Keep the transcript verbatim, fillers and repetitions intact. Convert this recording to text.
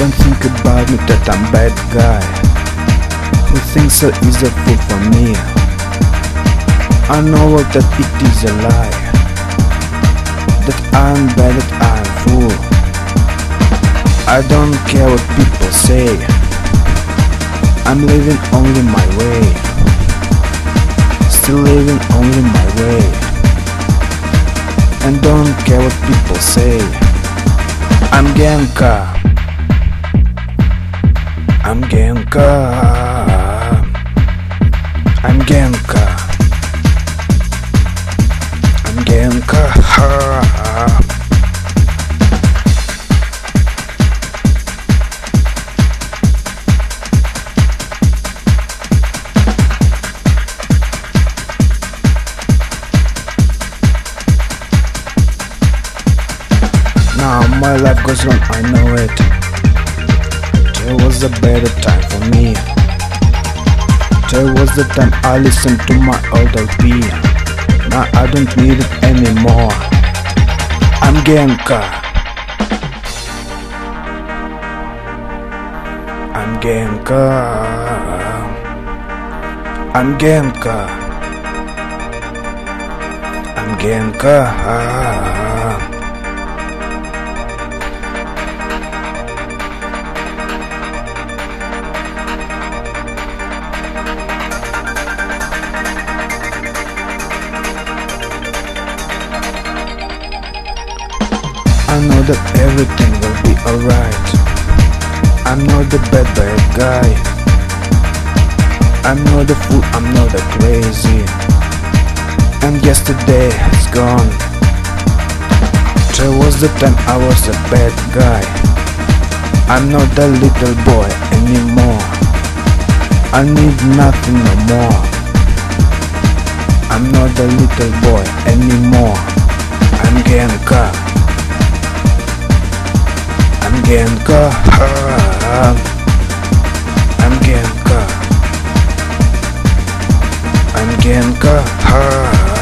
Don't think about me that I'm bad guy who thinks so is a fool for me. I know that it is a lie, that I'm bad, that I'm fool. I don't care what people say, I'm living only my way, still living only my way, and don't care what people say. I'm Genka, I'm Genka, I'm Genka, I'm Genka. Now my life goes on, I know it. There was a better time for me. There was the time I listened to my old L P. Now I don't need it anymore. I'm Genka, I'm Genka, I'm Genka, I'm Genka. I know that everything will be alright. I'm not the bad bad guy, I'm not the fool, I'm not the crazy. And yesterday is gone. There was the time I was a bad guy. I'm not the little boy anymore. I need nothing no more. I'm not the little boy anymore. I'm Genka, I'm Genka, I'm Genka, I'm Genka.